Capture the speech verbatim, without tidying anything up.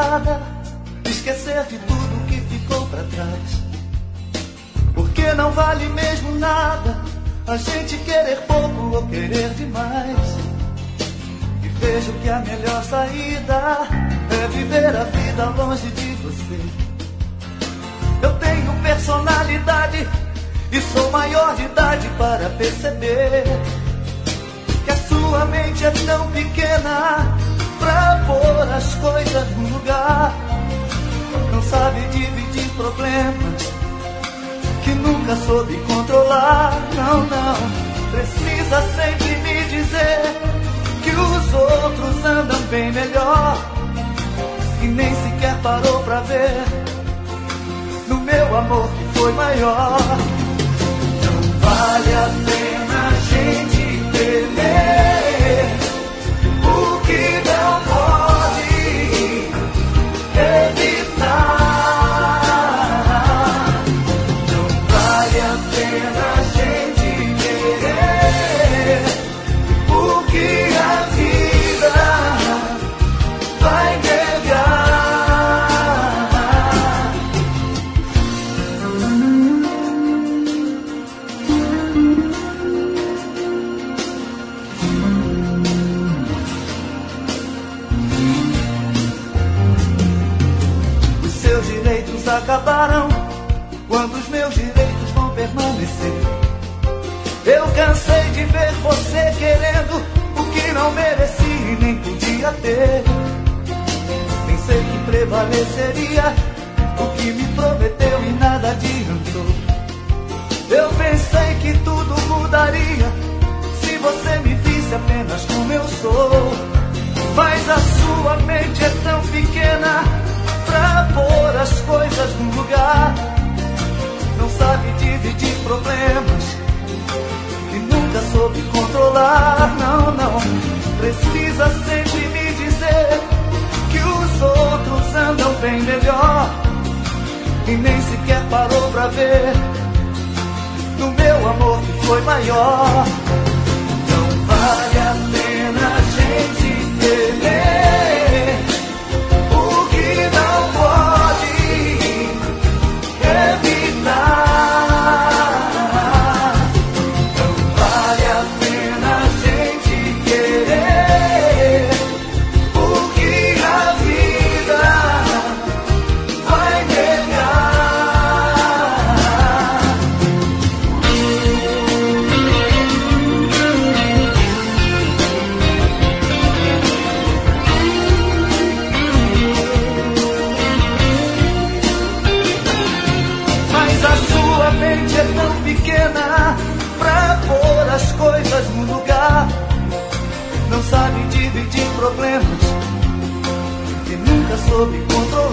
estrada, esquecer de tudo que ficou pra trás. Porque não vale mesmo nada a gente querer pouco ou querer demais. E vejo que a melhor saída é viver a vida longe de você. Eu tenho personalidade e sou maior de idade para perceber que a sua mente é tão pequena pra pôr as coisas no lugar. Não sabe dividir problemas que nunca soube controlar. Não, não, precisa sempre me dizer que os outros andam bem melhor e nem sequer parou pra ver no meu amor que foi maior. Não vale a pena a gente temer o que não pode evitar. Acabaram quando os meus direitos vão permanecer. Eu cansei de ver você querendo o que não merecia e nem podia ter. Pensei que prevaleceria o que me prometeu e nada adiantou. Eu pensei que tudo mudaria se você me visse apenas como eu sou. Mas a sua mente é tão pequena pra pôr as coisas no lugar. Não sabe dividir problemas e nunca soube controlar. Não, não, precisa sempre me dizer que os outros andam bem melhor e nem sequer parou pra ver no meu amor que foi maior. Não vale a pena a gente temer o que não pode evitar. Não vale a pena a gente querer o que a vida vai negar. É tão pequena pra pôr as coisas no lugar. Não sabe dividir problemas e nunca soube controlar.